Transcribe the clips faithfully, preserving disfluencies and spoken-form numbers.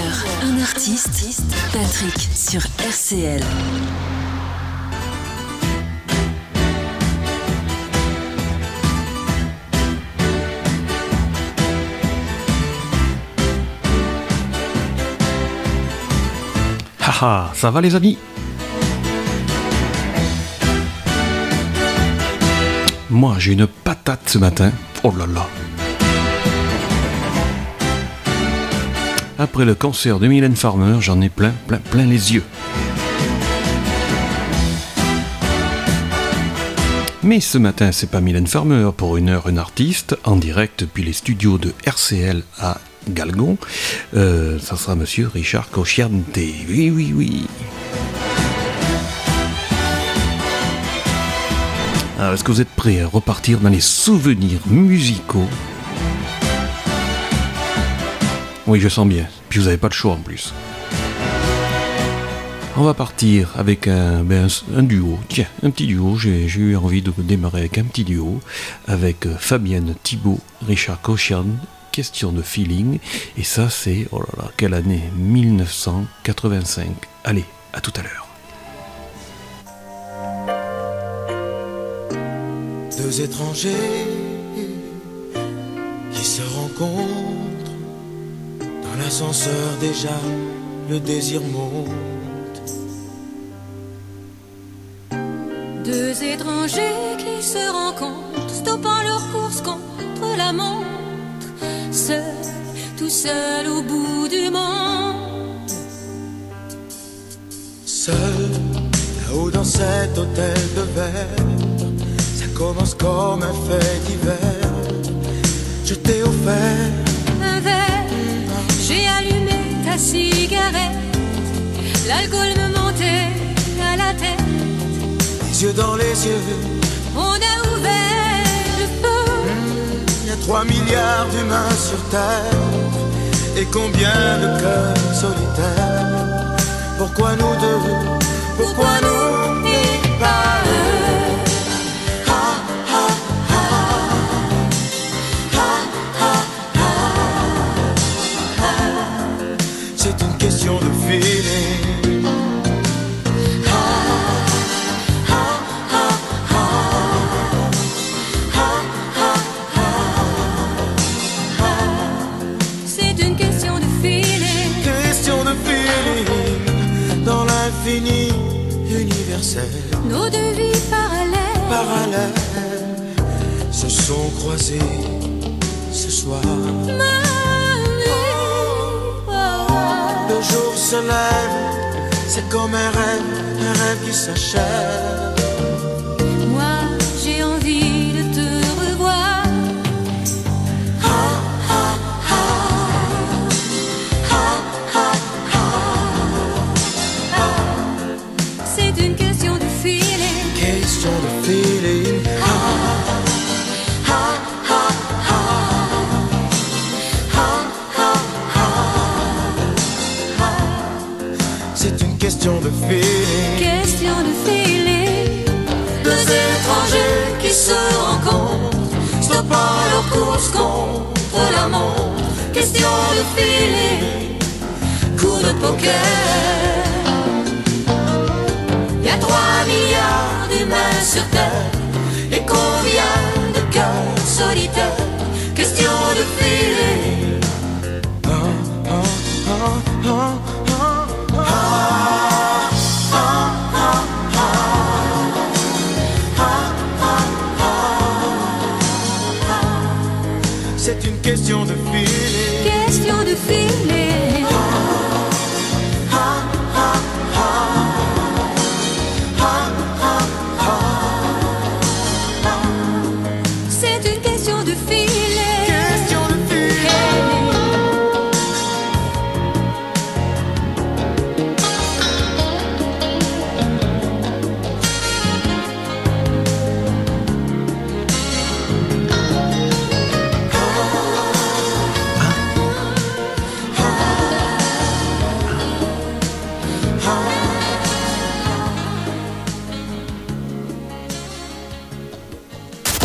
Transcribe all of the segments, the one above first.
heure, un artiste, Patrick sur R C L. Haha, ça va les amis? Moi j'ai une patate ce matin, oh là là. Après le concert de Mylène Farmer, j'en ai plein, plein, plein les yeux. Mais ce matin, c'est pas Mylène Farmer pour une heure, un artiste, en direct depuis les studios de R C L à Galgon. Euh, ça sera monsieur Richard Cocciante. Oui, oui, oui. Alors, est-ce que vous êtes prêts à repartir dans les souvenirs musicaux? Oui, je sens bien. Puis vous n'avez pas le choix en plus. On va partir avec un, ben un, un duo. Tiens, un petit duo. J'ai, j'ai eu envie de démarrer avec un petit duo. Avec Fabienne Thibault, Richard Cocciante. Question de feeling. Et ça, c'est, oh là là, quelle année? dix-neuf cent quatre-vingt-cinq. Allez, à tout à l'heure. Deux étrangers qui se rencontrent. Dans l'ascenseur déjà, le désir monte. Deux étrangers qui se rencontrent, stoppant leur course contre la montre. Seul, tout seul au bout du monde. Seul, là-haut dans cet hôtel de verre, ça commence comme un fait divers. Je t'ai offert un verre, j'ai allumé ta cigarette. L'alcool me montait à la tête. Les yeux dans les yeux, on a ouvert le feu. Il y a trois milliards d'humains sur terre. Et combien de cœurs solitaires. Pourquoi nous deux? Pourquoi nous et pas eux? Ah, ah, ah. Ah, ah, ah. C'est une question de feeling. Fini, universel. Nos deux vies parallèles, parallèles se sont croisées ce soir. Le jour se lève, c'est comme un rêve, un rêve qui s'achève. Moi, j'ai envie de te revoir. Feeling. Ah, ah, ah, ah. Ah, ah, ah. C'est une question de feeling. Question de feeling. Deux étrangers qui se rencontrent, stoppant leur course contre la montre. Question de feeling. Coup de poker. Y'a trois milliards d'humains sur terre. Et combien de cœurs solitaires. Question de feeling. Ah, ah, ah, ah, ah, ah, ah, ah, ah. C'est une question de feeling. Question de feeling. Ah, ah, ah.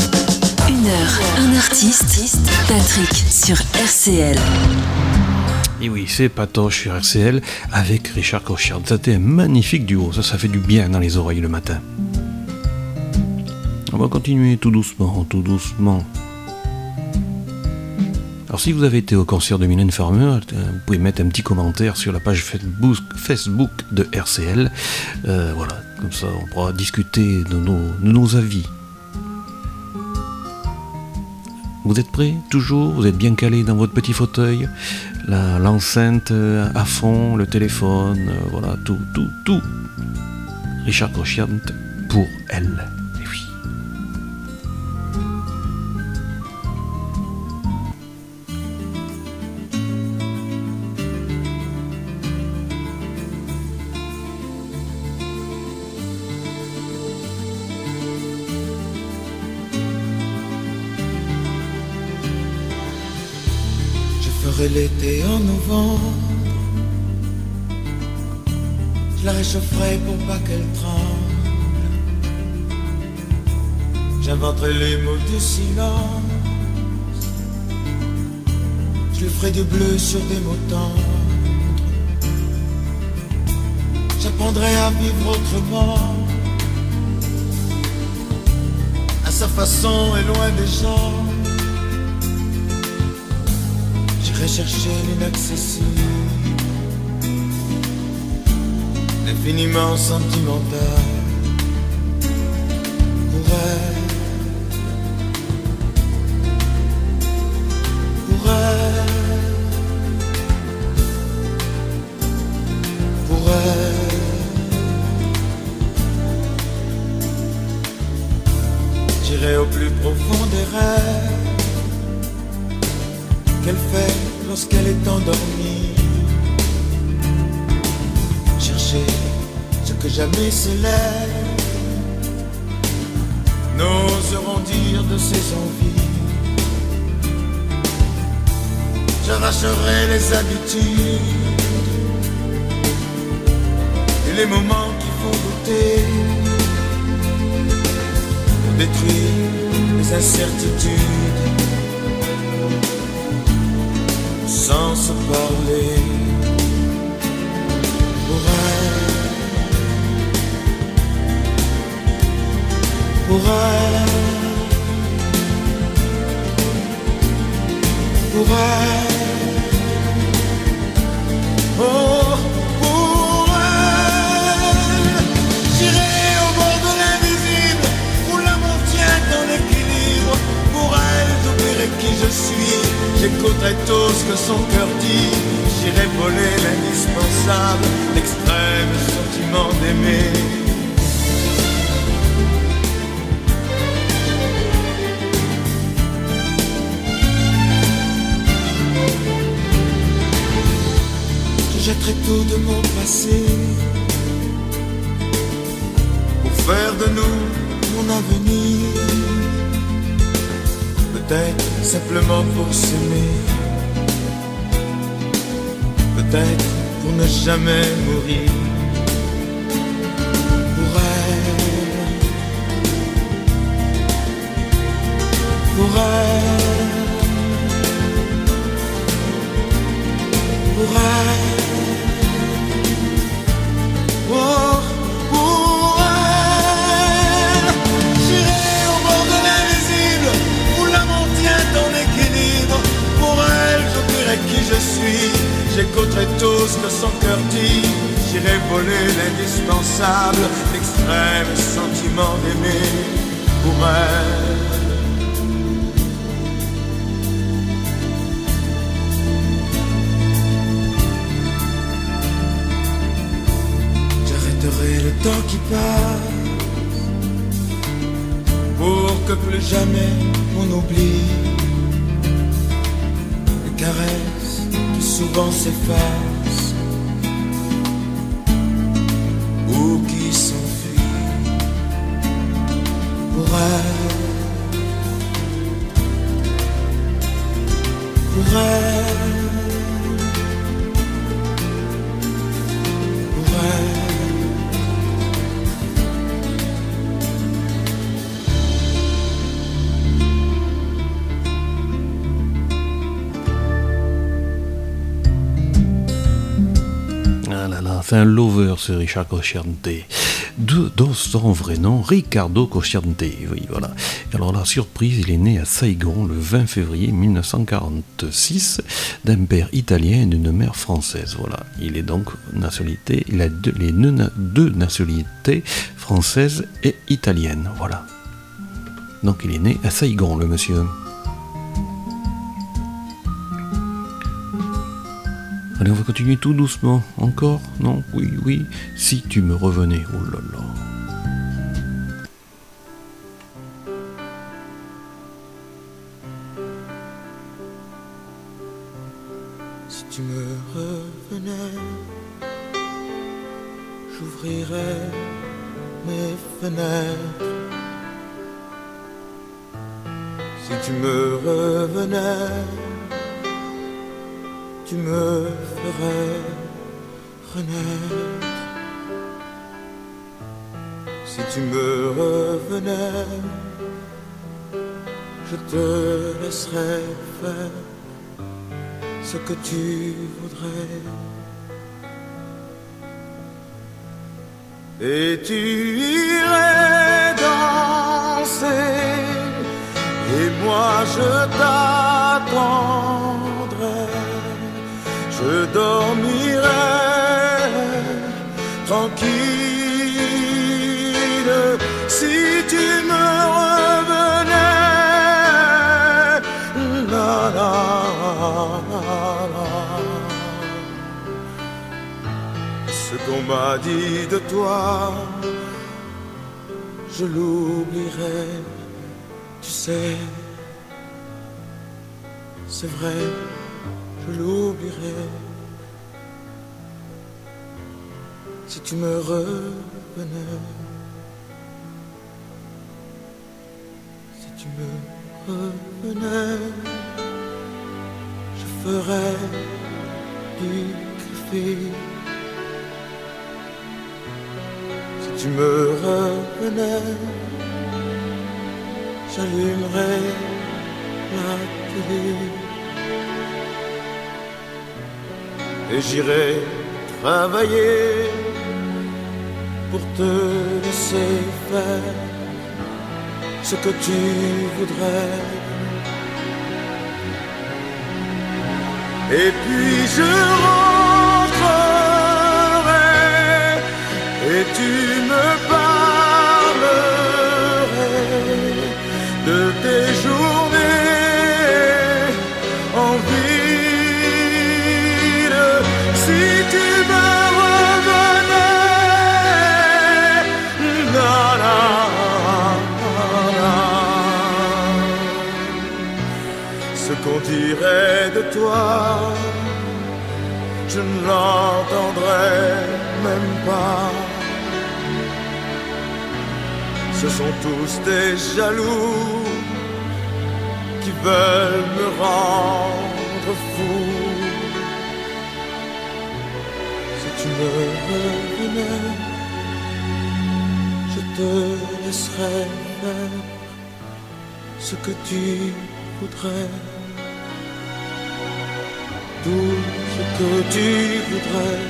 Un artiste, Patrick sur R C L. Et oui, c'est Patoche sur R C L avec Richard Cochian. C'était un magnifique duo, ça, ça fait du bien dans les oreilles le matin. On va continuer tout doucement, tout doucement. Alors si vous avez été au concert de Mylène Farmer, vous pouvez mettre un petit commentaire sur la page Facebook, Facebook de R C L. Euh, voilà, comme ça on pourra discuter de nos, de nos avis. Vous êtes prêts? Toujours? Vous êtes bien calé dans votre petit fauteuil? La, l'enceinte à fond, le téléphone, euh, voilà, tout, tout, tout. Richard Cochian pour elle. Et oui. L'été en novembre, je la réchaufferai pour pas qu'elle tremble. J'inventerai les mots du silence, je lui ferai du bleu sur des mots tendres. J'apprendrai à vivre autrement, à sa façon et loin des gens. J'irai chercher l'inaccessible, l'infiniment sentimental. Pour elle, pour elle, pour elle. J'irai au plus profond des rêves qu'elle fait lorsqu'elle est endormie. Chercher ce que jamais s'élève, n'oseront dire de ses envies. J'arracherai les habitudes et les moments qui font douter, pour détruire les incertitudes. Sans se parler, pour elle, pour elle, pour elle, oh, pour elle. J'irai au bord de l'invisible, où l'amour tient en équilibre. Pour elle, j'oublierai qui je suis, j'écouterai tout ce que son cœur dit. J'irai voler l'indispensable, l'extrême sentiment d'aimer. Je jetterai tout de mon passé pour faire de nous mon avenir. Peut-être simplement pour s'aimer, peut-être pour ne jamais mourir. Pour elle, pour elle, pour elle, oh, pour elle. J'irai au bord de l'invisible, où l'amour tient en équilibre. Pour elle, j'oublierai qui je suis, j'écouterai tout ce que son cœur dit. J'irai voler l'indispensable, l'extrême sentiment d'aimer. Pour elle, j'arrêterai le temps qui passe pour que plus jamais on oublie les caresses qui souvent s'effacent ou qui s'enfuient. Pour elle, pour elle, pour elle. c'est un lover, ce Richard Cosciante. De, dans son vrai nom, Riccardo Cosciante. Oui, voilà. Alors la surprise, il est né à Saigon le vingt février mille neuf cent quarante-six d'un père italien et d'une mère française. Voilà. Il est donc nationalité, il a deux, les deux nationalités françaises et italiennes. Voilà. Donc il est né à Saigon, le monsieur. Allez, on va continuer tout doucement. Encore? Non? Oui, oui. Si tu me revenais. Oh là là. Si tu me revenais, j'ouvrirais mes fenêtres. Si tu me revenais, tu me ferais renaître. Si tu me revenais, je te laisserais faire ce que tu voudrais. Et tu irais danser, et moi je t'attendrais. Je dormirai tranquille si tu me revenais. La, la, la. Ce qu'on m'a dit de toi, je l'oublierai, tu sais, c'est vrai. Je l'oublierai si tu me revenais. Si tu me revenais, je ferais du café. Si tu me revenais, j'allumerais la télé. Et j'irai travailler pour te laisser faire ce que tu voudrais. Et puis je rentrerai et tu me parlerais de tes journées en ville. Si tu me revenais, na, na, na. Ce qu'on dirait de toi, je ne l'entendrai même pas. Ce sont tous des jaloux qui veulent me rendre fou. Tu me revenais, je te laisserais faire ce que tu voudrais, tout ce que tu voudrais.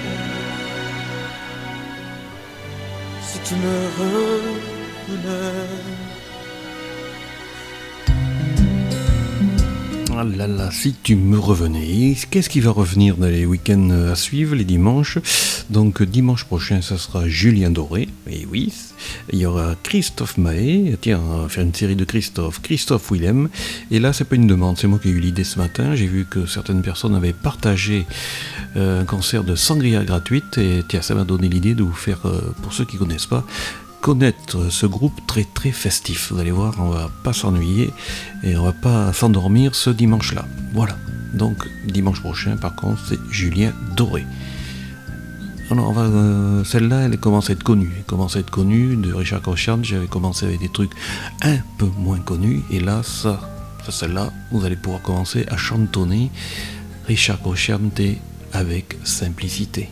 Si tu me revenais. Ah là là, si tu me revenais. Qu'est-ce qui va revenir dans les week-ends à suivre, les dimanches? Donc dimanche prochain, ça sera Julien Doré. Et oui, il y aura Christophe Mahé. Tiens, on va faire une série de Christophe. Christophe Willem. Et là, c'est pas une demande, c'est moi qui ai eu l'idée ce matin. J'ai vu que certaines personnes avaient partagé euh, un concert de sangria gratuite. Et tiens, ça m'a donné l'idée de vous faire, euh, pour ceux qui ne connaissent pas, connaître ce groupe très très festif. Vous allez voir, on va pas s'ennuyer et on va pas s'endormir ce dimanche-là. Voilà. Donc dimanche prochain, par contre, c'est Julien Doré. Alors, on va, euh, celle-là, elle commence à être connue. Elle commence à être connue de Richard Cosciante. J'avais commencé avec des trucs un peu moins connus. Et là, ça, ça celle-là, vous allez pouvoir commencer à chantonner Richard Cosciante avec simplicité.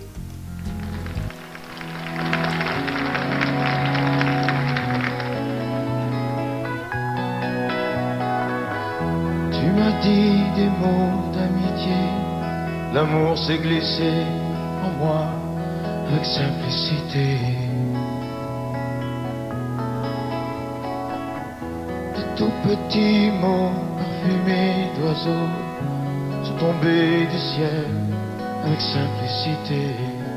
Tu m'as dit des mots d'amitié, l'amour s'est glissé en moi. avec simplicité. De tout petits mots parfumés d'oiseaux sont tombés du ciel avec simplicité.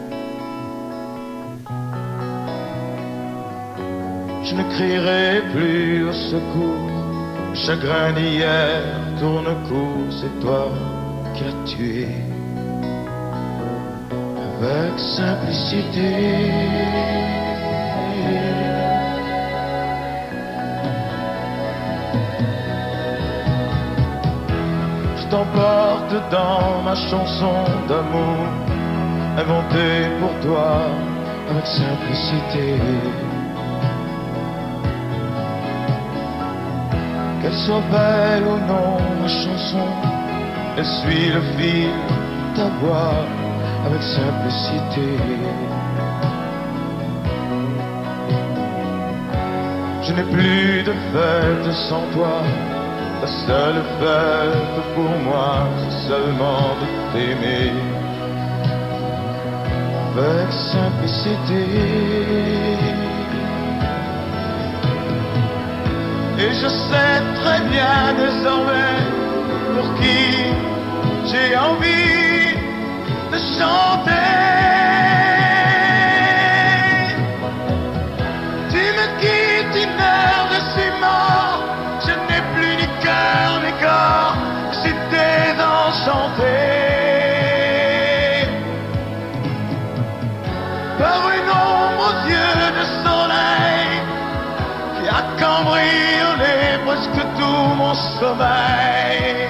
Je ne crierai plus au secours, le chagrin d'hier tourne court, c'est toi qui l'as tué. Avec simplicité, je t'emporte dans ma chanson d'amour, inventée pour toi avec simplicité. Qu'elle soit belle ou non, ma chanson, elle suit le fil de ta voix avec simplicité. Je n'ai plus de fête sans toi, la seule fête pour moi, c'est seulement de t'aimer avec simplicité. Et je sais très bien désormais pour qui j'ai envie de chanter. Tu me quittes une heure de ciment, je n'ai plus ni cœur ni corps, je suis désenchanté par une ombre aux yeux de soleil qui a cambriolé presque tout mon sommeil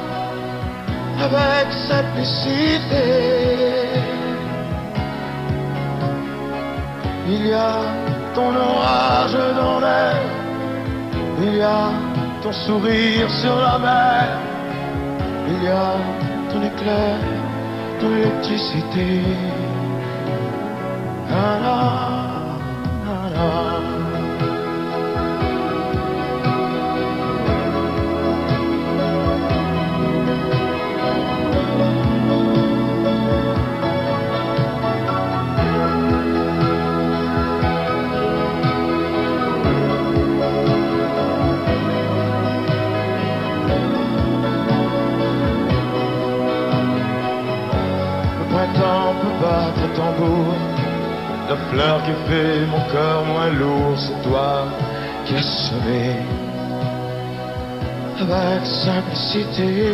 avec simplicité. Il y a ton orage dans l'air, il y a ton sourire sur la mer, il y a ton éclair, ton électricité. Ah, ah, ah, ah. Tambour, la fleur qui fait mon cœur moins lourd, c'est toi qui as sonné avec simplicité.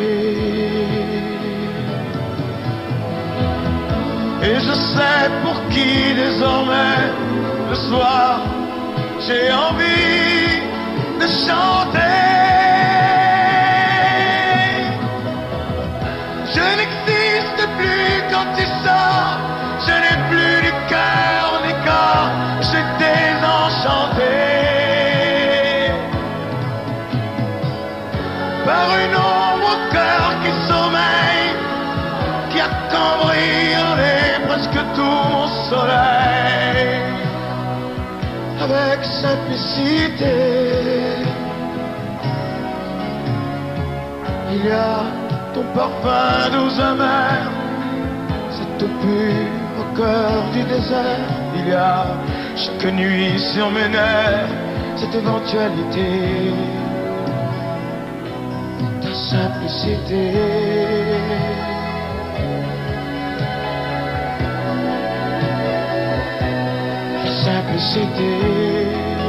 Et je sais pour qui désormais le soir j'ai envie de chanter. Je n'existe plus quand tu sors, je n'ai plus ni cœur ni corps, je suis désenchanté par une ombre au cœur qui sommeille, qui a cambriolé presque tout mon soleil avec simplicité. Il y a ton parfum doux amer, cette eau pure au cœur du désert. Il y a chaque nuit sur mes nerfs cette éventualité, ta simplicité. Ta simplicité.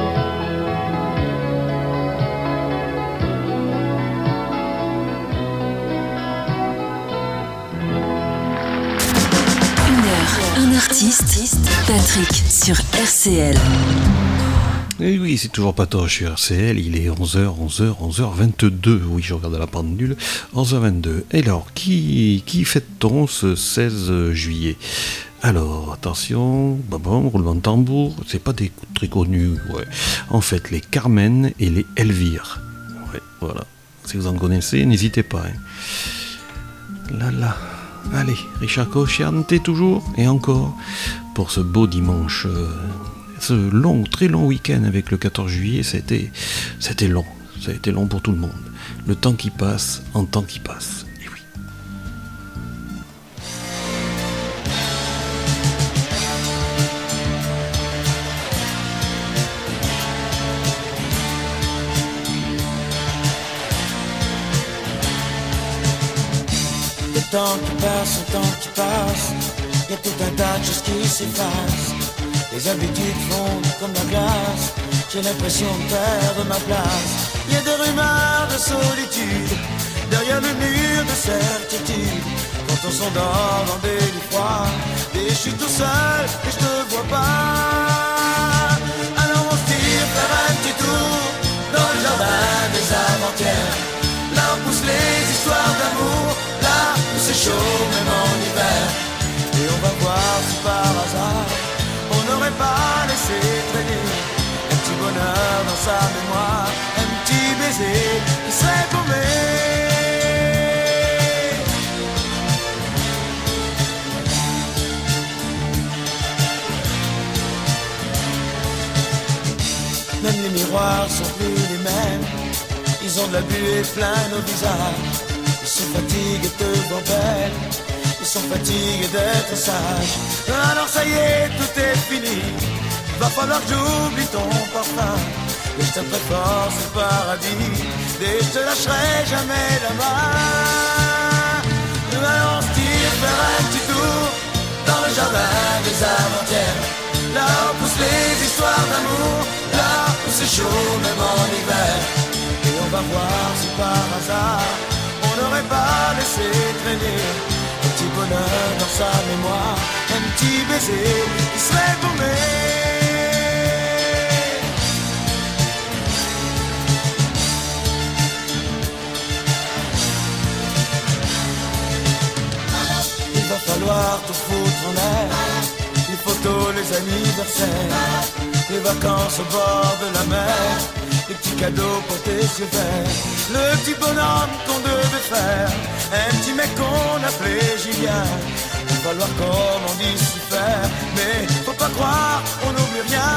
Un artiste, Patrick sur R C L. Et oui, c'est toujours Patoche sur R C L, il est onze heures, onze heures, onze heures vingt-deux, oui, je regarde à la pendule, onze heures vingt-deux. Et alors, qui, qui fête-t-on ce seize juillet ? Alors, attention, bon, roulement de tambour, c'est pas des très connus, ouais. En fait, les Carmen et les Elvire. Ouais, voilà. Si vous en connaissez, n'hésitez pas. Hein. Là, là. Allez, Richard Cochian, t'es toujours et encore pour ce beau dimanche, euh, ce long, très long week-end avec le quatorze juillet, c'était, c'était long, ça a été long pour tout le monde. Le temps qui passe, en temps qui passe, et oui. temps qui passe, le temps qui passe, y a tout un tas de choses qui s'effacent. Les habitudes fondent comme la glace, j'ai l'impression de perdre ma place. Y a des rumeurs de solitude derrière le mur de certitude. Quand on s'endort dans des lits froids, et je suis tout seul et je te vois pas. Alors on se tire faire un petit tour dans le jardin des aventures. Là on pousse les histoires d'amour, là où c'est chaud même en hiver. Et on va voir si par hasard on n'aurait pas laissé traîner un petit bonheur dans sa mémoire, un petit baiser qui serait paumé. Même les miroirs sont plus les mêmes, ils ont de la buée plein nos visages. Ils sont fatigués de te voir belle, ils sont fatigués d'être sages. Alors ça y est, tout est fini, va falloir que j'oublie ton parfum. Et je t'aimerai fort, c'est le paradis, et je te lâcherai jamais la main. Alors on se tire faire un petit tour dans le jardin des aventures. Là on pousse les histoires d'amour, là où c'est chaud même en hiver. Et on va voir si par hasard on n'aurait pas laissé traîner un petit bonheur dans sa mémoire, un petit baiser qui serait paumé. Il va falloir tout foutre en l'air, les photos, les anniversaires, les vacances au bord de la mer, les petits cadeaux pour tes yeux verts, le petit bonhomme qu'on devait faire, un petit mec qu'on appelait Julien. Il va falloir comme on dit s'y faire, mais faut pas croire, on n'oublie rien.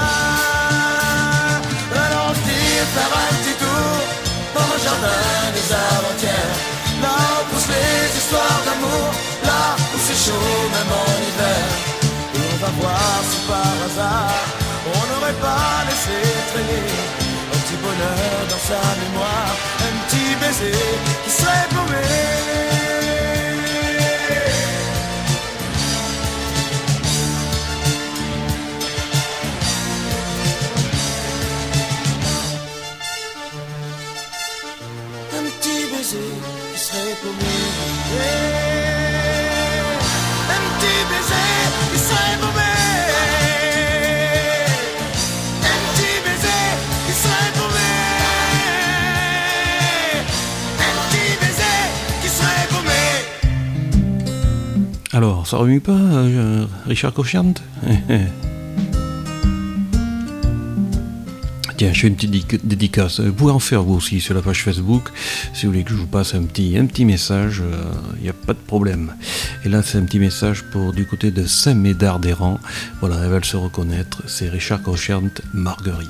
Alors on se dit faire un petit tour dans le jardin des aventures. Là on pousse les histoires d'amour, là où c'est chaud même en hiver. Et on va voir si par hasard on n'aurait pas laissé traîner un petit bonheur dans sa mémoire, un petit baiser qui serait paumé. Un petit baiser qui serait paumé. Un petit baiser qui serait paumé. Alors, ça remue pas, euh, Richard Cochiant? Tiens, je fais une petite dédicace. Vous pouvez en faire vous aussi sur la page Facebook. Si vous voulez que je vous passe un petit, un petit message, il euh, n'y a pas de problème. Et là, c'est un petit message pour du côté de Saint-Médard-des-Rangs. Voilà, elle va se reconnaître. C'est Richard Cochiant, Marguerite.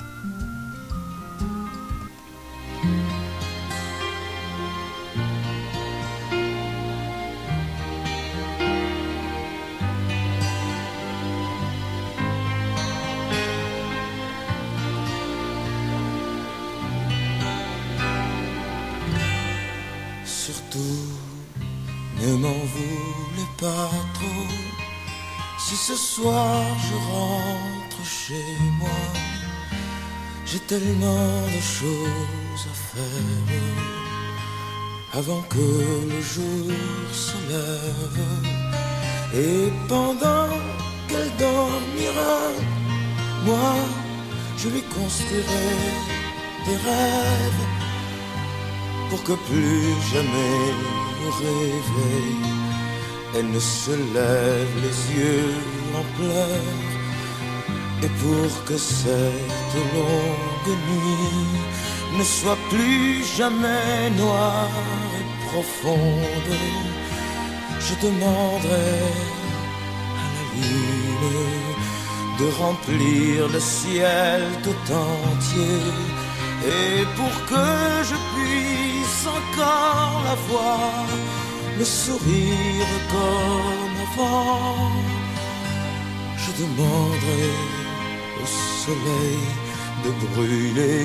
Ce soir je rentre chez moi, j'ai tellement de choses à faire avant que le jour se lève. Et pendant qu'elle dormira, moi je lui construirai des rêves pour que plus jamais au réveil elle ne se lève les yeux en pleurs. Et pour que cette longue nuit ne soit plus jamais noire et profonde, je demanderai à la lune de remplir le ciel tout entier. Et pour que je puisse encore la voir, le sourire comme avant, je demanderai au soleil de brûler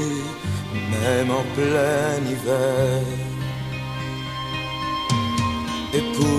même en plein hiver. Et pour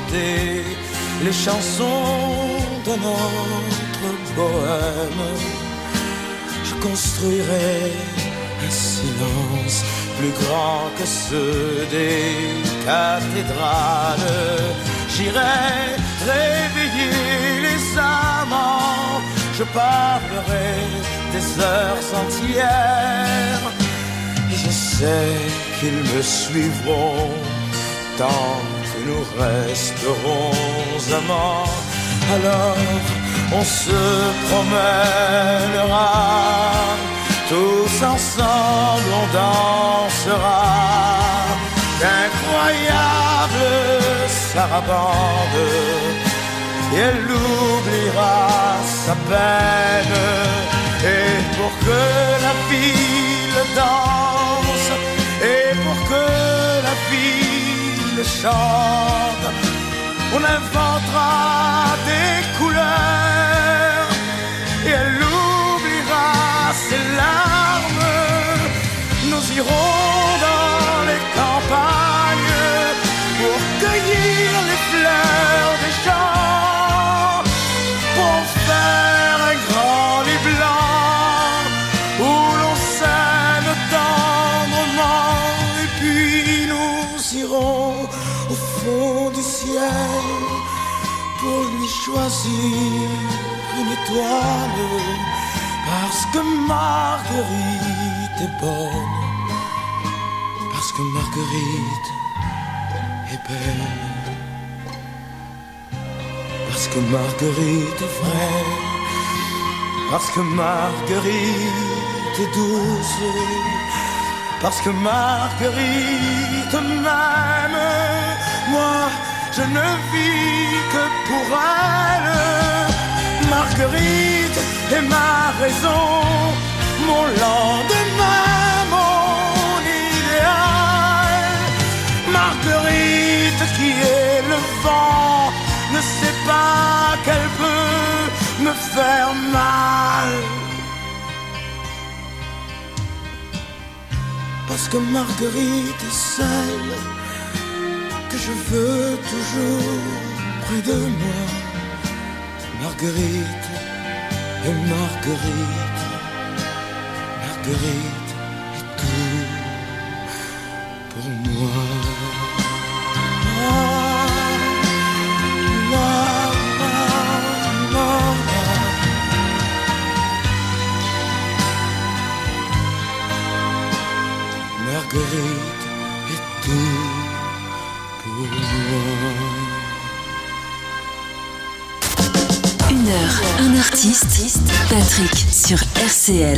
chanter les chansons de notre bohème. Je construirai un silence plus grand que ceux des cathédrales. J'irai réveiller les amants, je parlerai des heures entières. Et je sais qu'ils me suivront tant que nous resterons amants. Alors on se promènera, tous ensemble on dansera d'incroyables sarabandes, et elle oubliera sa peine. Et pour que la ville danse, et pour que la ville chante, on inventera des couleurs, et elle oubliera ses larmes. Nous irons dans les campagnes pour cueillir les fleurs des champs, pour faire un grand lit blanc où l'on s'aime tendrement. Et puis nous irons au fond du ciel pour lui choisir une étoile, parce que Marguerite est bonne, parce que Marguerite est belle, parce que Marguerite est vraie, parce que Marguerite est douce, parce que Marguerite m'aime. Moi, je ne vis que pour elle. Marguerite est ma raison, mon lendemain, mon idéal. Marguerite qui est le vent ne sait pas qu'elle peut me faire mal. Parce que Marguerite est celle que je veux toujours près de moi. Marguerite et Marguerite, Marguerite est tout pour moi. Ah, la, la, la, la. Marguerite est tout pour moi. Une heure, un artiste, Patrick sur R C L.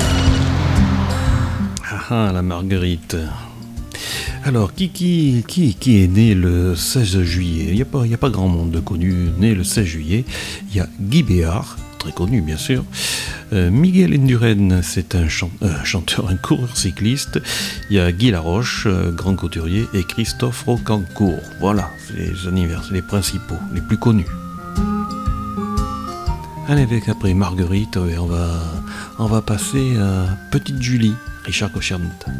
Ah ah, la Marguerite. Alors, qui, qui, qui, qui est né le seize juillet ? Il n'y a pas, il n'y a pas grand monde de connu né le seize juillet. Il y a Guy Béard, très connu bien sûr. Euh, Miguel Indurain, c'est un, chan- euh, chanteur, un coureur cycliste. Il y a Guy Laroche, euh, grand couturier, et Christophe Rocancourt. Voilà, c'est les anniversaires, les principaux, les plus connus. Allez, avec après Marguerite, on va, on va passer à Petite Julie, Richard Cochiant.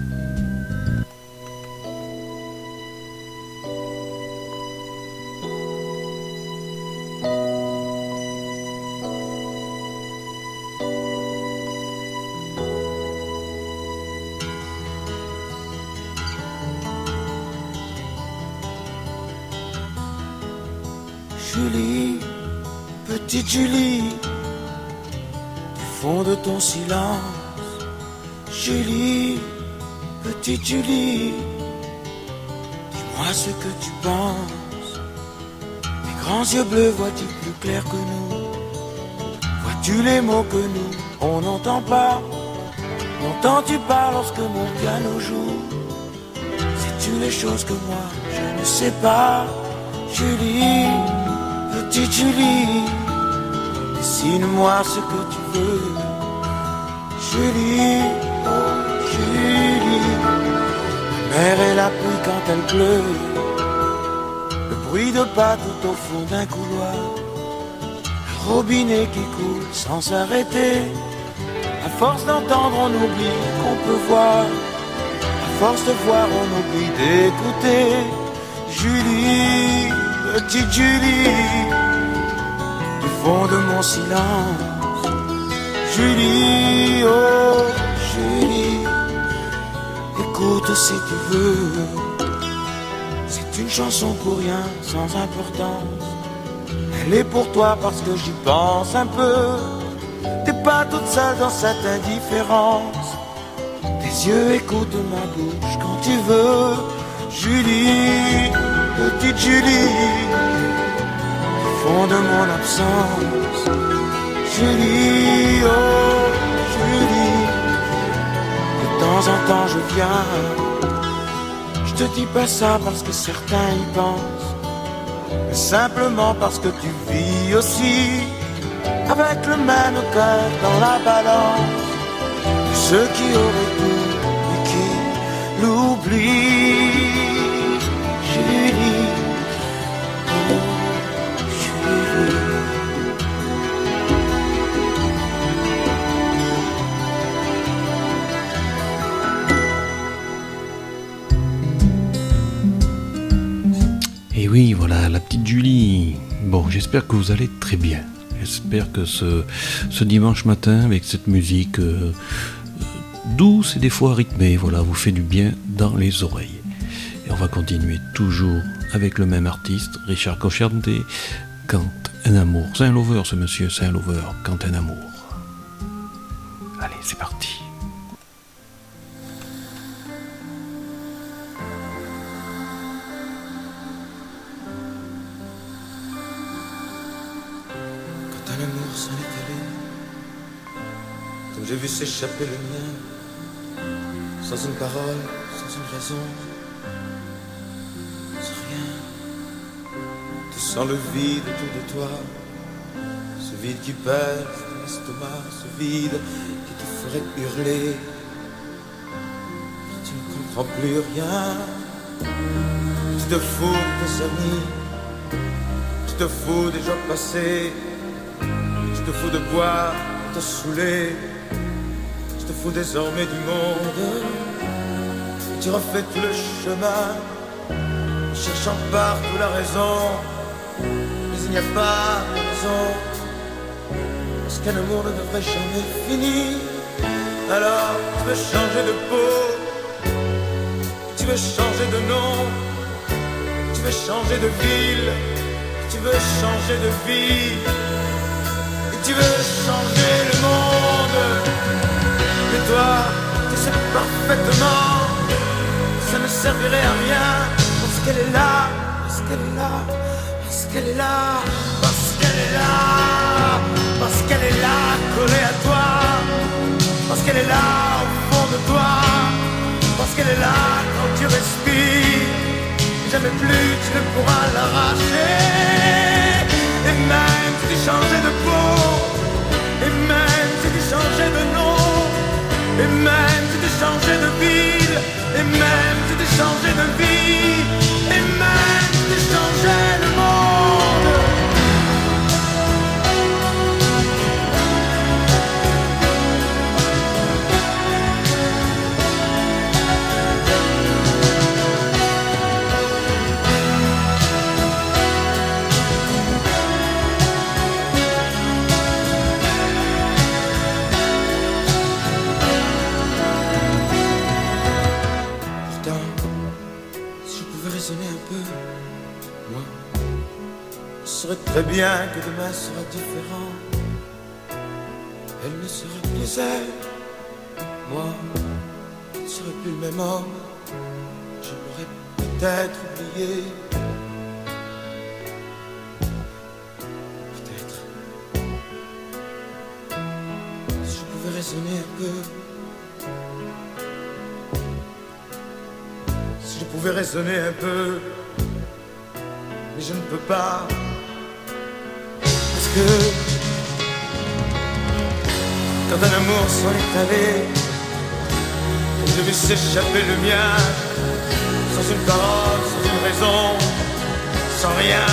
Julie, petite Julie, du fond de ton silence. Julie, petite Julie, dis-moi ce que tu penses. Mes grands yeux bleus voient-ils plus clair que nous? Vois-tu les mots que nous, on n'entend pas? M'entends-tu pas lorsque mon piano joue? Sais-tu les choses que moi je ne sais pas? Julie, petite Julie, dessine-moi ce que tu veux. Julie, oh Julie, ma mère est la pluie quand elle pleut, le bruit de pas tout au fond d'un couloir, le robinet qui coule sans s'arrêter. À force d'entendre on oublie qu'on peut voir, à force de voir on oublie d'écouter. Julie, petite Julie, du fond de mon silence. Julie, oh Julie, écoute si tu veux. C'est une chanson pour rien, sans importance. Elle est pour toi parce que j'y pense un peu. T'es pas toute seule dans cette indifférence. Tes yeux écoutent ma bouche quand tu veux. Julie, petite Julie, au fond de mon absence. Julie, oh Julie, de temps en temps je viens. Je te dis pas ça parce que certains y pensent, mais simplement parce que tu vis aussi avec le même cœur dans la balance de ceux qui auraient tout et qui l'oublient. Julie, oh Julie. Et oui, voilà, la petite Julie. Bon, j'espère que vous allez très bien. J'espère que ce, ce dimanche matin, avec cette musique euh, douce et des fois rythmée, voilà, vous fait du bien dans les oreilles. Et on va continuer toujours avec le même artiste, Richard Cocciante, Quand un amour. C'est un lover, ce monsieur, c'est un lover, Quand un amour. Allez, c'est parti. J'ai vu s'échapper le mien, sans une parole, sans une raison, sans rien. Tu sens le vide autour de toi, ce vide qui pèse dans l'estomac, ce vide qui te ferait hurler. Tu ne comprends plus rien, tu te fous de tes amis, tu te fous des jours passés, tu te fous de boire, de te saouler. Tu te fous désormais du monde. Tu refais tout le chemin, cherchant partout la raison. Mais il n'y a pas de raison, parce qu'un amour ne devrait jamais finir. Alors tu veux changer de peau, tu veux changer de nom, tu veux changer de ville, tu veux changer de vie, et tu veux changer le monde. Et toi, tu sais parfaitement que ça ne servirait à rien, parce qu'elle est là, parce qu'elle est là, parce qu'elle est là, parce qu'elle est là, parce qu'elle est là, collée à toi, parce qu'elle est là au fond de toi, parce qu'elle est là quand tu respires, jamais plus tu ne pourras l'arracher. Et même si tu changeais de peau, et même si tu changeais de nom, et même si tu changeais de ville, et même si tu changeais de vie, et même si tu changeais le monde. Très bien que demain sera différent. Elle ne sera plus elle, moi, je ne serai plus le même homme. Je l'aurais peut-être oublié, peut-être. Si je pouvais raisonner un peu, si je pouvais raisonner un peu, mais je ne peux pas. Que quand un amour s'en est allé, j'ai vu s'échapper le mien, sans une parole, sans une raison, sans rien.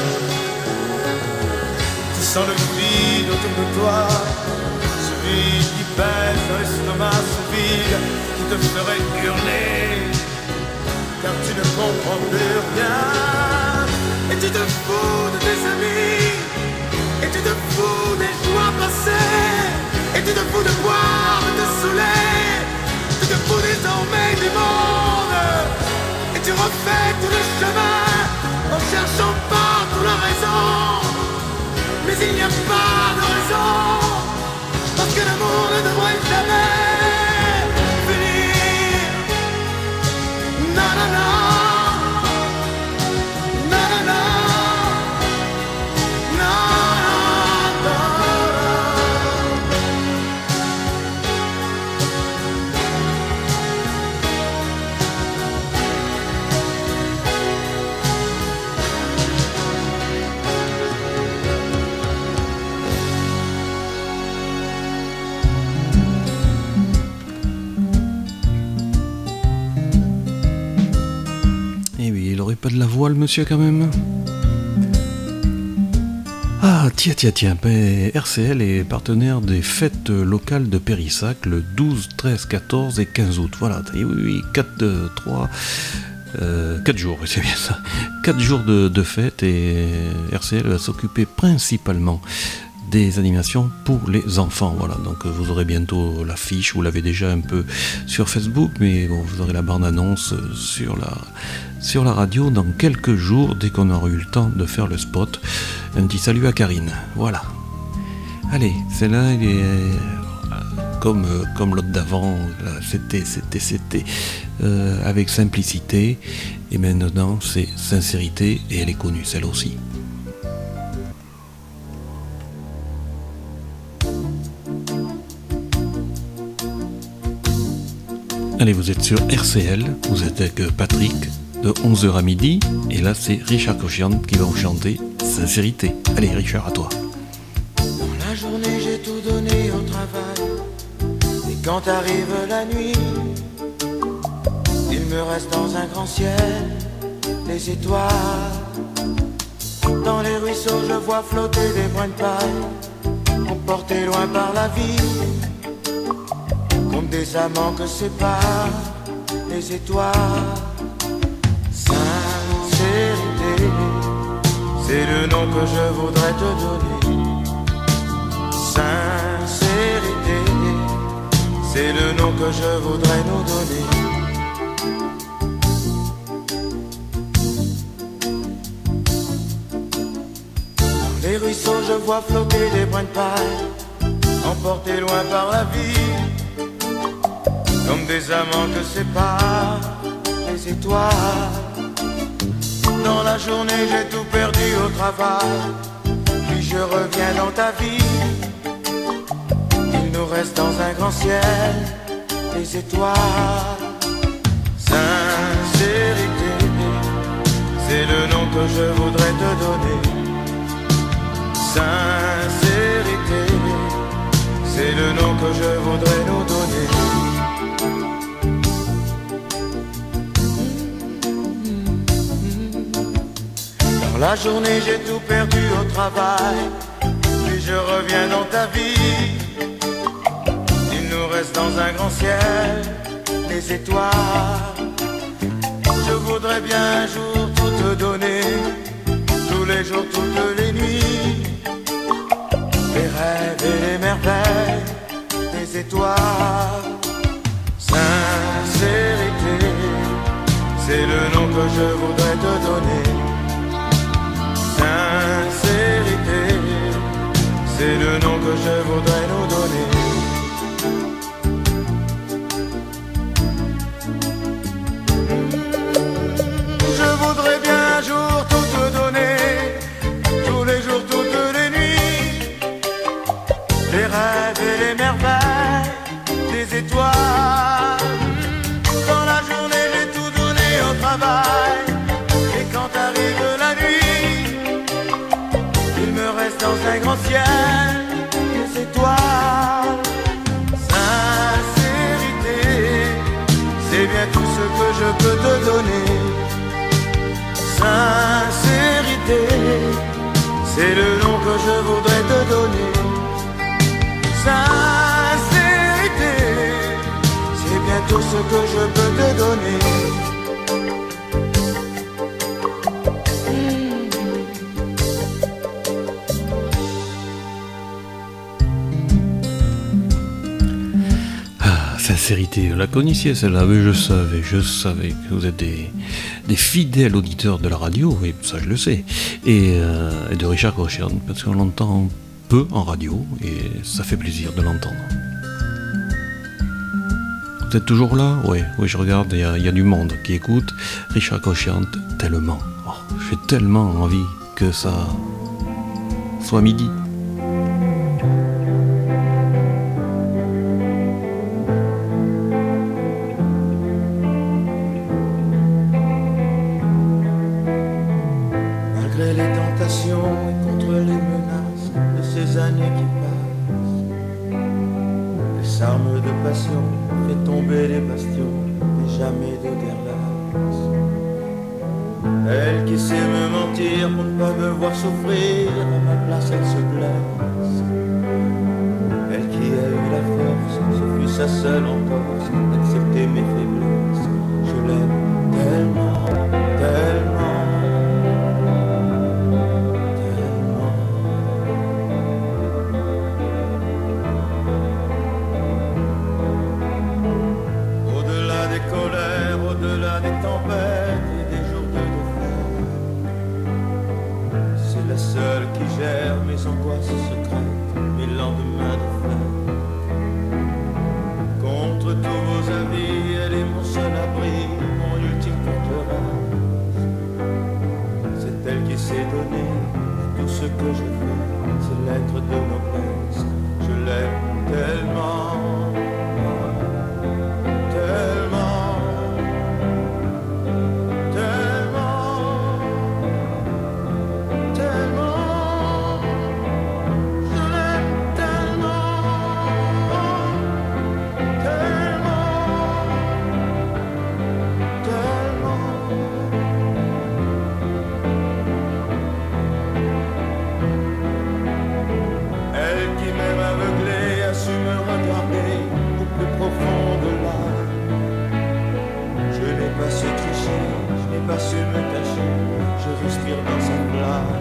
Tu sens le vide autour de toi, ce vide qui pèse dans l'estomac, ce vide qui te ferait hurler, car tu ne comprends plus rien. Et tu tu te fous de tes amis, et tu te fous des joies passées, et tu te fous de boire, de te saouler, tu te fous désormais du monde, et tu refais tout le chemin en cherchant partout la raison. Mais il n'y a pas de raison, parce que l'amour ne devrait jamais finir. Non, non, non. Pas de la voix, le monsieur, quand même. Ah, tiens, tiens, tiens, ben, R C L est partenaire des fêtes locales de Périssac le douze, treize, quatorze et quinze août. Voilà, oui, oui, quatre, trois, euh, quatre jours, c'est bien ça. quatre jours de, de fêtes et R C L va s'occuper principalement des animations pour les enfants. Voilà, donc vous aurez bientôt l'affiche, vous l'avez déjà un peu sur Facebook, mais bon, vous aurez la bande-annonce sur la, sur la radio dans quelques jours, dès qu'on aura eu le temps de faire le spot. Un petit salut à Karine. Voilà. Allez, celle-là, il est comme, comme l'autre d'avant, là, c'était, c'était, c'était euh, avec simplicité, et maintenant c'est sincérité, et elle est connue, celle aussi. Allez, vous êtes sur R C L, vous êtes avec Patrick de onze heures à midi, et là c'est Richard Cochian qui va vous chanter Sincérité. Allez Richard, à toi. Dans la journée j'ai tout donné au travail, et quand arrive la nuit, il me reste dans un grand ciel les étoiles. Dans les ruisseaux je vois flotter des brins de paille, emportés loin par la vie, comme des amants que séparent les étoiles. Sincérité, c'est le nom que je voudrais te donner. Sincérité, c'est le nom que je voudrais nous donner. Dans les ruisseaux je vois flotter des brins de paille, emportés loin par la vie, comme des amants que séparent les étoiles. Dans la journée j'ai tout perdu au travail, puis je reviens dans ta vie. Il nous reste dans un grand ciel les étoiles. Sincérité, c'est le nom que je voudrais te donner. Sincérité, c'est le nom que je voudrais nous donner. La journée j'ai tout perdu au travail, puis je reviens dans ta vie. Il nous reste dans un grand ciel les étoiles. Je voudrais bien un jour tout te donner, tous les jours, toutes les nuits, les rêves et les merveilles des étoiles. Sincérité, c'est le nom que je voudrais te donner. Sincérité, c'est le nom que je voudrais nous donner. Je voudrais bien un jour tout te donner, tous les jours, toutes les nuits, les rêves et les merveilles des étoiles. Dans la journée j'ai tout donné au travail, et quand arrive la nuit, dans un grand ciel, les étoiles. Sincérité, c'est bien tout ce que je peux te donner. Sincérité, c'est le nom que je voudrais te donner. Sincérité, c'est bien tout ce que je peux te donner. sincérité. La connaissiez celle-là, mais je savais, je savais que vous êtes des, des fidèles auditeurs de la radio, et ça je le sais, et, euh, et de Richard Cochian, parce qu'on l'entend peu en radio, et ça fait plaisir de l'entendre. Vous êtes toujours là ? Oui, oui, je regarde, il y, y a du monde qui écoute. Richard Cochian, tellement. Oh, j'ai tellement envie que ça soit midi. Malgré les tentations et contre les menaces de ces années qui passent, les armes de passion fait tomber les bastions, mais jamais de guerre. Elle qui sait me mentir pour ne pas me voir souffrir, à ma place elle se blesse. Elle qui a eu la force, ce fut sa seule entorse, d'accepter mes faiblesses. Je l'aime tellement, tellement, tellement. Au-delà des colères, au-delà des tempêtes et des jours de c'est la seule qui gère mes angoisses secrètes, mes lendemains de fête. Contre tous vos avis, elle est mon seul abri, mon ultime forteresse. C'est elle qui s'est donnée tout ce que je fais, ces lettres de noblesse. Je l'aime tellement, tellement. Pas su me cacher, je respire dans sa flamme.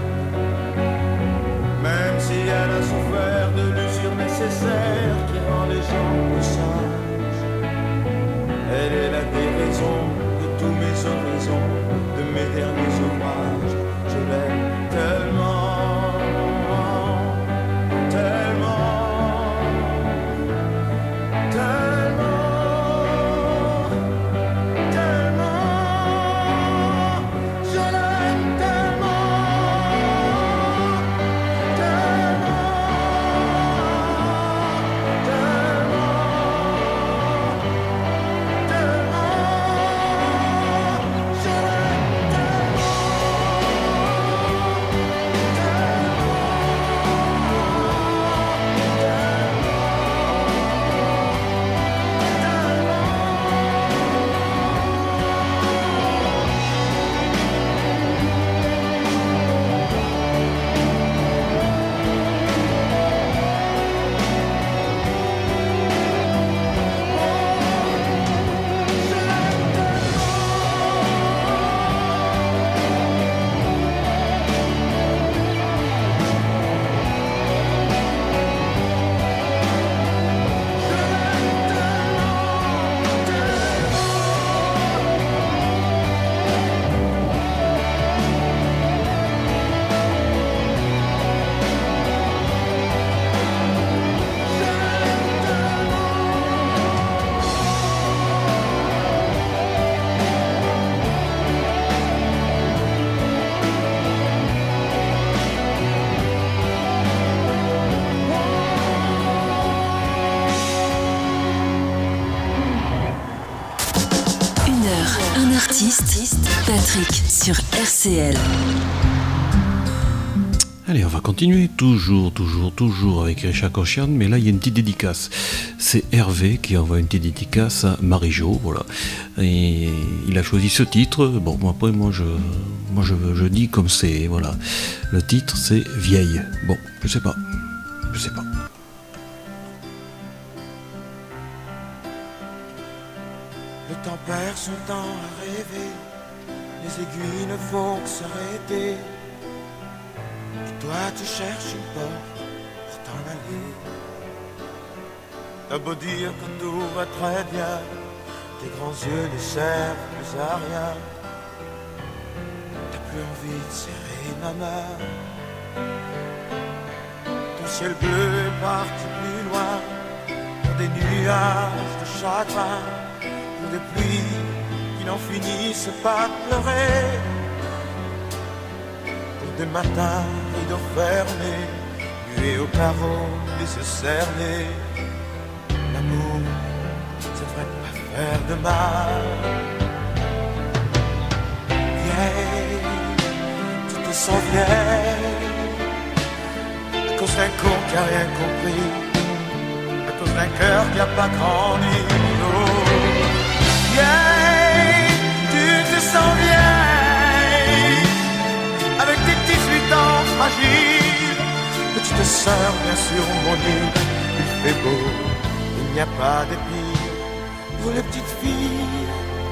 Même si elle a souffert de l'usure nécessaire qui rend les gens plus sages, elle est la déraison de tous mes oraisons, de mes derniers ouvrages. Je l'aime tellement, tellement, tellement. Patrick sur R C L. Allez, on va continuer, toujours, toujours, toujours avec Richard Cochian, mais là il y a une petite dédicace. C'est Hervé qui envoie une petite dédicace à Marie-Jo, voilà. Et il a choisi ce titre. Bon, après moi je, moi je, je dis comme c'est, voilà. Le titre c'est Vieille. Bon, je sais pas, je sais pas. Le temps perd son temps à rêver, les aiguilles ne font que s'arrêter. Et toi tu cherches une porte pour t'en aller. T'as beau dire que tout va très bien, tes grands yeux ne servent plus à rien. T'as plus envie de serrer ma main. Ton ciel bleu est parti plus loin, pour des nuages de chagrin, pour des pluies qui n'en finissent pas de pleurer, pour des matins rideaux fermés, nuées au carreau, les yeux cernés. L'amour, ça devrait pas faire de mal. Vieille, tu te sens vieille, à cause d'un con qui a rien compris, à cause d'un cœur qui a pas grandi. Oh. Vieille, tu te sens vieille, avec tes dix-huit ans fragiles. Petite sœur, bien sûr, mon île, il fait beau. Il n'y a pas de pire pour les petites filles.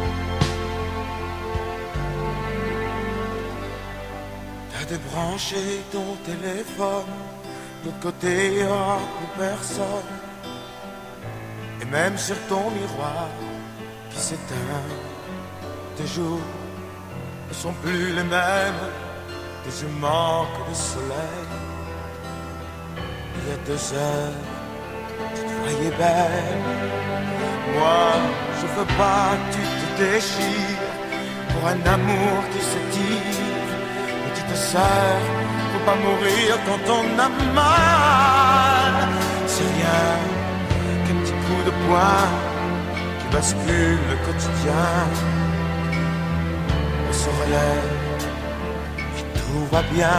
T'as débranché ton téléphone, de l'autre côté il n'y aura plus personne. Et même sur ton miroir qui s'éteint, tes jours ne sont plus les mêmes. Tes yeux manquent de soleil. Il y a deux heures, tu te voyais belle. Moi, je veux pas que tu te déchires pour un amour qui se tire. Petite sœur, faut pas mourir quand on a mal. C'est rien qu'un petit coup de poing qui bascule le quotidien. On se relève et tout va bien.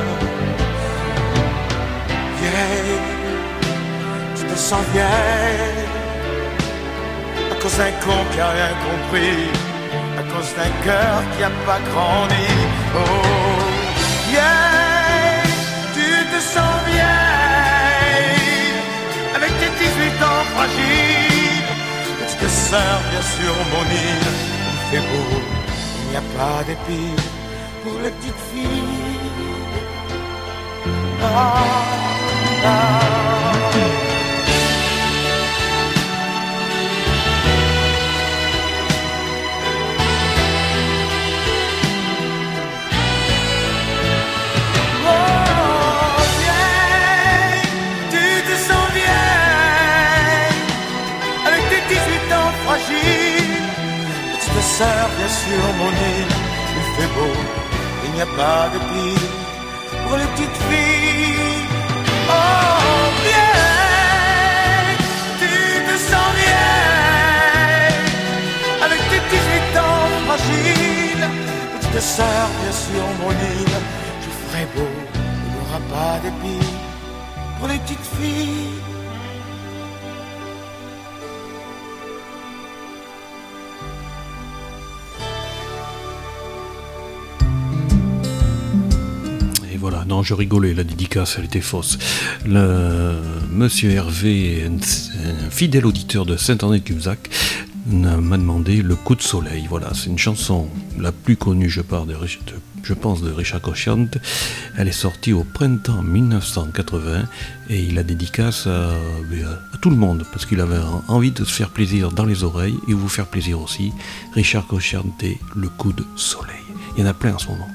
Vieille, tu te sens vieille, à cause d'un con qui a rien compris, à cause d'un cœur qui a pas grandi. Oh, vieille, tu te sens vieille, avec tes dix-huit ans fragiles. Petite sœur, bien sûr, mon île, il fait beau, il n'y a pas d'épines pour les petites filles. Ah, ah. Petite sœur, bien sûr, mon île, il fait beau, il n'y a pas de pire pour les petites filles. Oh, vieille, tu te sens vieille, avec tes dix-huit ans fragiles. Petite sœur, bien sûr, mon île, je ferai beau, il n'y aura pas de pire pour les petites filles. Voilà, non, je rigolais, la dédicace, elle était fausse. Le monsieur Hervé, un, un fidèle auditeur de Saint-André-de-Cubzac, m'a demandé Le Coup de Soleil. Voilà, c'est une chanson la plus connue, je, pars de, je pense, de Richard Cochiant. Elle est sortie au printemps dix-neuf cent quatre-vingts et il la dédicace à, à tout le monde parce qu'il avait envie de se faire plaisir dans les oreilles et vous faire plaisir aussi. Richard Cochiant et Le Coup de Soleil. Il y en a plein en ce moment.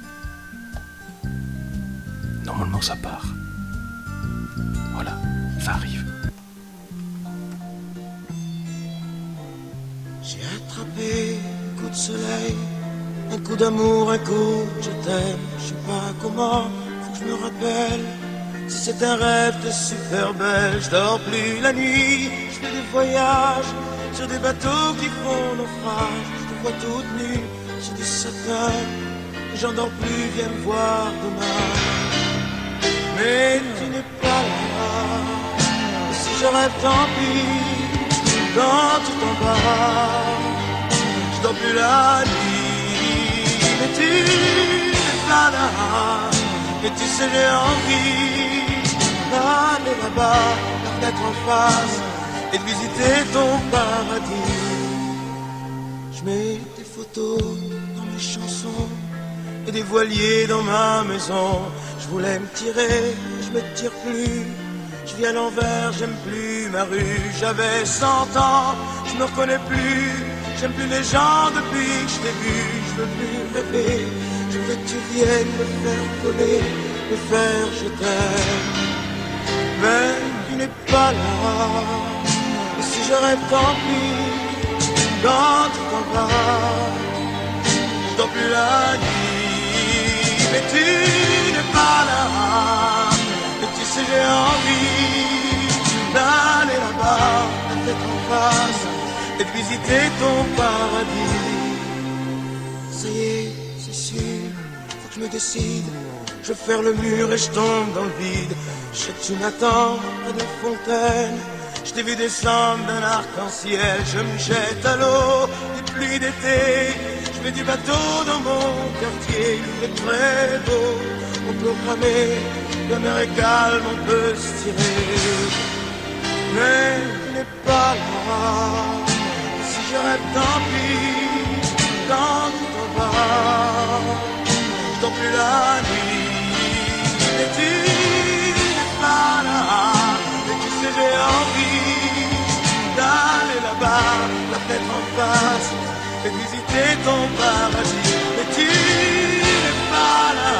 Normalement ça part. Voilà, ça arrive. J'ai attrapé un coup de soleil, un coup d'amour, un coup de je t'aime. Je sais pas comment, faut que je me rappelle. Si c'est un rêve, t'es super belle. Je dors plus la nuit, je fais des voyages sur des bateaux qui font naufrage. Je te vois toute nue sur du satin. J'en dors plus, viens me voir demain. Mais tu n'es pas là. Et si je rêve, tant pis. Dans tout embarras, je dors plus la nuit. Mais tu n'es pas là. Et tu sais, j'ai envie d'aller là-bas, la fenêtre en face, et de visiter ton paradis. Je mets des photos dans mes chansons et des voiliers dans ma maison. Je voulais me tirer, je me tire plus. Je vis à l'envers, j'aime plus ma rue. J'avais cent ans, je me reconnais plus. J'aime plus les gens depuis que je t'ai vu. Je veux plus rêver, je veux que tu viennes me faire coller, me faire je t'aime. Mais tu n'es pas là. Et si je rêve, tant pis. Quand tu t'en vas, je dors plus la nuit. Mais tu n'es pas là. Et tu sais, j'ai envie d'aller là-bas, la tête en face, et de visiter ton paradis. Ça y est, c'est sûr, faut que je me décide. Je vais faire le mur et je tombe dans le vide. Je sais que tu m'attends près des fontaines. Je t'ai vu descendre d'un arc-en-ciel. Je me jette à l'eau des pluies d'été. Je fais du bateau dans mon quartier. Il est très beau, on peut ramer. La mer est calme, on peut se tirer. Mais tu n'es pas là. Si je rêve, tant pis. Quand tu t'en vas, je dors plus la nuit. Mais tu n'es pas là. Et tu sais, j'ai envie d'aller là-bas, la tête en face, et de visiter ton paradis. Mais tu n'es pas là.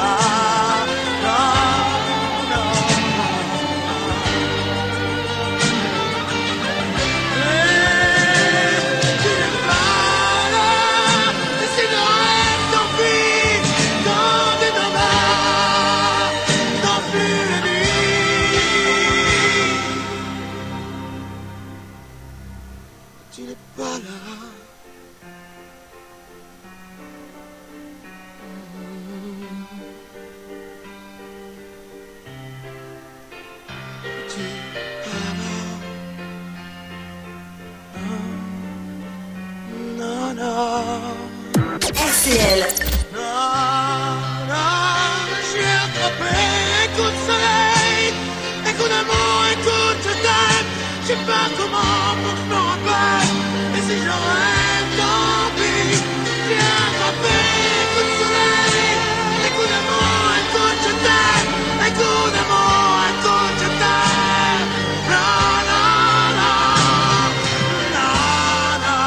R C L. Non, non, j'ai attrapé un coup de soleil, un coup d'amour, un coup de je t'aime. Je sais pas comment pour que je me rappelle. Et si je rêve, tant pis. J'ai attrapé un coup de soleil, un coup d'amour, un coup de je t'aime. Un coup d'amour, un coup de je t'aime. Non, non, non, non, non.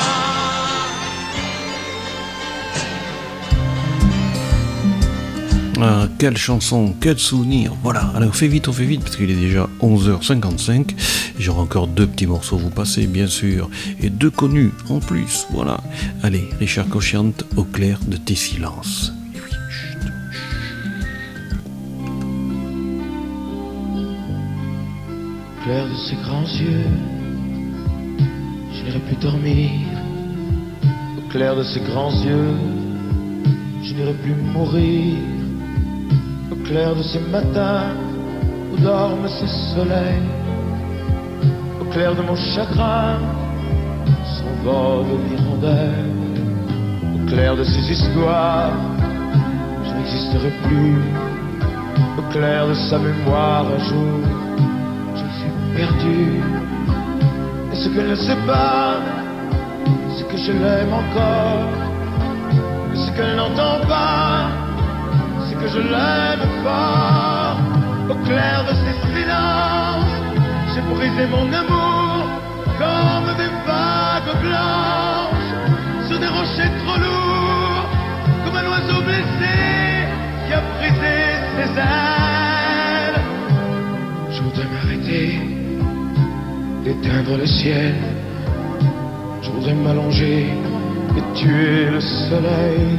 Ah, quelle chanson, quel souvenir. Voilà, allez, on fait vite, on fait vite, parce qu'il est déjà onze heures cinquante-cinq. J'aurai encore deux petits morceaux à vous passer, bien sûr, et deux connus en plus. Voilà. Allez, Richard Cochiant, Au clair de tes silences. Au clair de ses grands yeux, je n'irai plus dormir. Au clair de ses grands yeux, je n'irai plus mourir. Au clair de ces matins où dorment ces soleils, au clair de mon chagrin s'envole l'hirondelle. Au clair de ces histoires, je n'existerai plus. Au clair de sa mémoire, un jour, je suis perdu. Et ce qu'elle ne sait pas, c'est que je l'aime encore. Et ce qu'elle n'entend pas, c'est que je l'aime fort. Au clair de ces silences, j'ai brisé mon amour comme des vagues blanches sur des rochers trop lourds, comme un oiseau blessé qui a brisé ses ailes. Je voudrais m'arrêter, éteindre le ciel. Je voudrais m'allonger et tuer le soleil.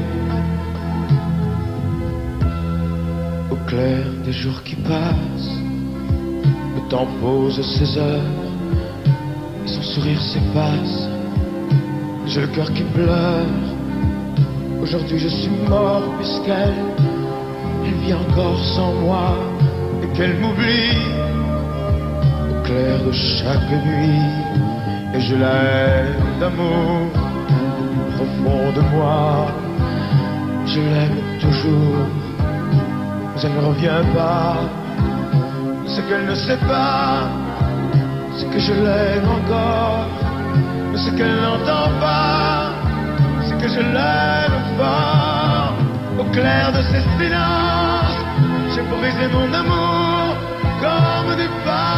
Au clair des jours qui passent, le temps pose ses heures et son sourire s'efface. J'ai le cœur qui pleure. Aujourd'hui je suis mort puisqu'elle elle vit encore sans moi et qu'elle m'oublie. Au clair de chaque nuit, et je l'aime d'amour profond de moi. Je l'aime toujours, mais elle ne revient pas. Ce qu'elle ne sait pas, c'est que je l'aime encore. Mais ce qu'elle n'entend pas, c'est que je l'aime fort. Au clair de ces silences, j'ai brisé mon amour comme des vagues.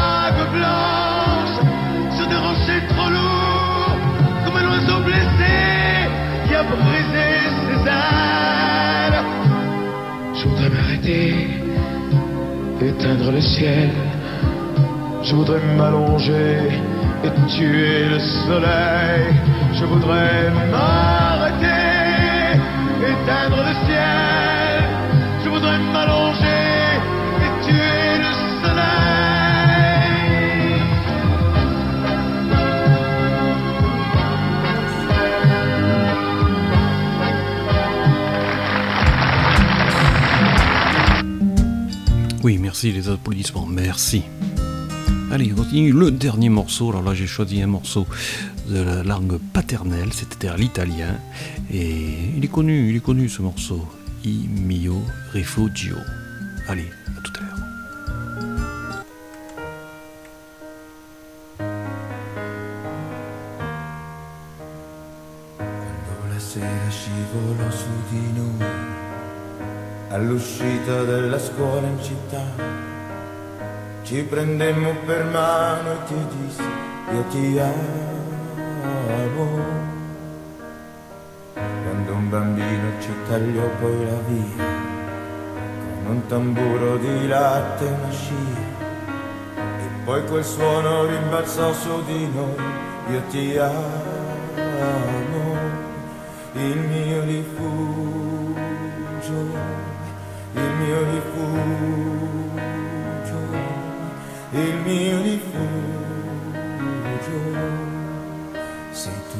pour briser ses ailes. Je voudrais m'arrêter, éteindre le ciel. Je voudrais m'allonger et tuer le soleil. Je voudrais m'arrêter, éteindre le ciel. Je voudrais m'allonger et tuer le soleil. Oui, merci les applaudissements, merci. Allez, on continue le dernier morceau. Alors là, j'ai choisi un morceau de la langue paternelle, c'est-à-dire l'italien. Et il est connu, il est connu ce morceau. I mio rifugio. Allez, à tout à l'heure. Quando la sera scivolò su di noi, all'uscita della scuola in città, ci prendemmo per mano e ti dissi io ti amo. Quando un bambino ci tagliò poi la via, con un tamburo di latte e una scia, e poi quel suono rimbalzò su di noi, io ti amo, il mio rifugio, il mio rifugio, il mio rifugio sei tu.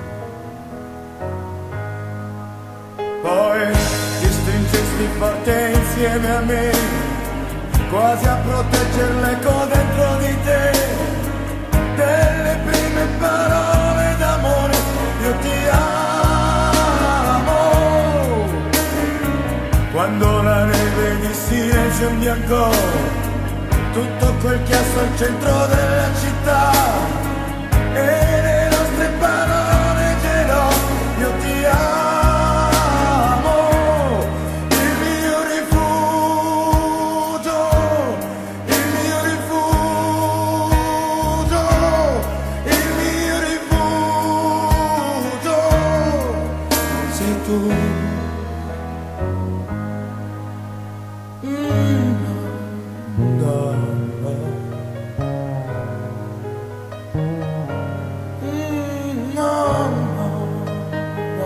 Poi ti stringesti forte insieme a me, quasi a proteggere l'eco dentro di te, delle prime parole d'amore, io ti amo. Quando la neve di silenzio imbiancò tutto quel chiasso al centro della città, e le nostre parole gelò, io ti amo, il mio rifugio, il mio rifugio, il mio rifugio sei tu. Mm. No, no. Mm, no, no, no.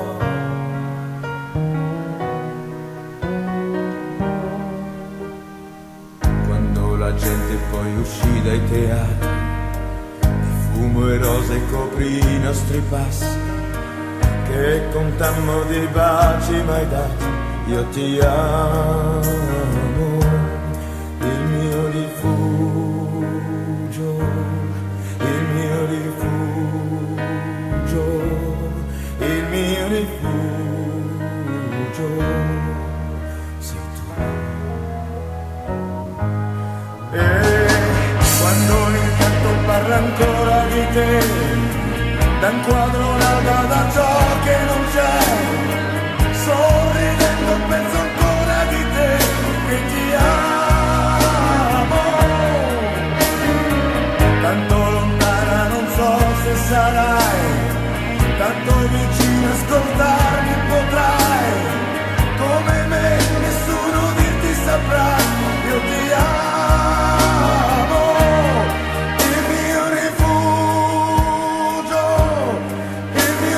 Quando la gente poi uscì dai teatri, di fumo e rose coprì i nostri passi, che contammo di baci mai dati, io ti amo, il mio rifugio, il mio rifugio, il mio rifugio sei tu. E quando l'incanto parla ancora di te, da un quadro l'alba da ciò che non c'è, sorridendo penso ancora di te, che ti amo. Tanto lontana non so se sarai, tanto vicino ascoltarmi potrai, come me nessuno dirti saprà, io ti amo, il mio rifugio, il mio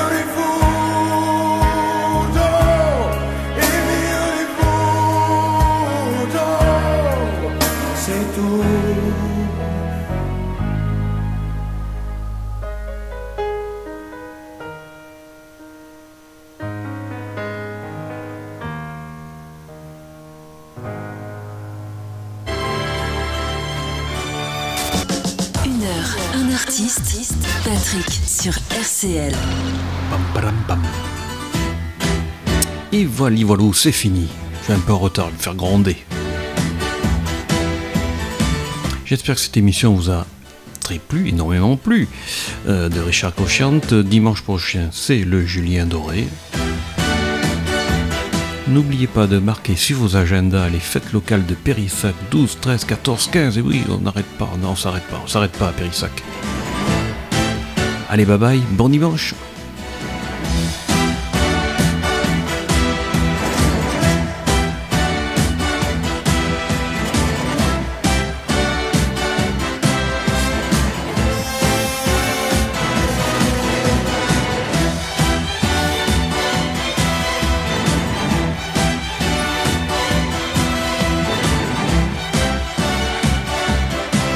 rifugio, il mio rifugio sei tu. Une heure, un artiste, Patrick sur R C L. Pam, pam, pam. Et voilà, voilà, c'est fini. J'ai un peu en retard, je vais me faire gronder. J'espère que cette émission vous a très plu, énormément plu. Euh, de Richard Cochiant. Dimanche prochain, c'est le Julien Doré. N'oubliez pas de marquer sur vos agendas les fêtes locales de Périssac, douze, treize, quatorze, quinze. Et oui, on n'arrête pas, non, on s'arrête pas, on s'arrête pas à Périssac. Allez, bye bye, bon dimanche.